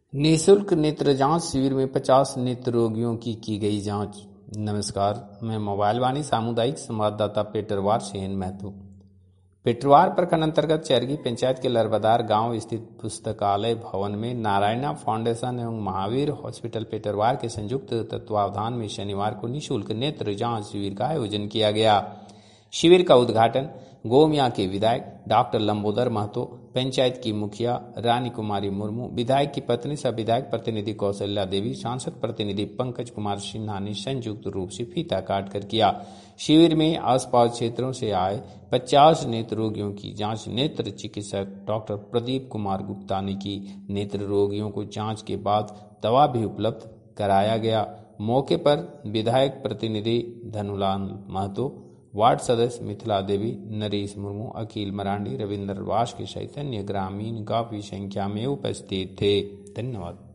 निःशुल्क नेत्र जांच शिविर में 50 नेत्र रोगियों की गई जांच। नमस्कार, मैं मोबाइल वाणी सामुदायिक संवाददाता पेटरवार से एन महतो। पेटरवार प्रखंड अंतर्गत चरगी पंचायत के लरबदार गांव स्थित पुस्तकालय भवन में नारायणा फाउंडेशन एवं महावीर हॉस्पिटल पेटरवार के संयुक्त तत्वावधान में शनिवार को निःशुल्क नेत्र जांच शिविर का आयोजन किया गया। शिविर का उद्घाटन गोमिया के विधायक डॉक्टर लंबोदर महतो, पंचायत की मुखिया रानी कुमारी मुर्मू, विधायक की पत्नी सह विधायक प्रतिनिधि कौशल्या देवी, सांसद प्रतिनिधि पंकज कुमार सिन्हा ने संयुक्त रूप से फीता काटकर किया। शिविर में आसपास क्षेत्रों से आए 50 नेत्र रोगियों की जांच नेत्र चिकित्सक डॉक्टर प्रदीप कुमार गुप्ता ने की। नेत्र रोगियों को जांच के बाद दवा भी उपलब्ध कराया गया। मौके पर विधायक प्रतिनिधि धनुलाल महतो, वार्ड सदस्य मिथिला देवी, नरेश मुर्मू, अखिल मरांडी, रविंद्र वास के सहित अन्य ग्रामीण काफी संख्या में उपस्थित थे। धन्यवाद।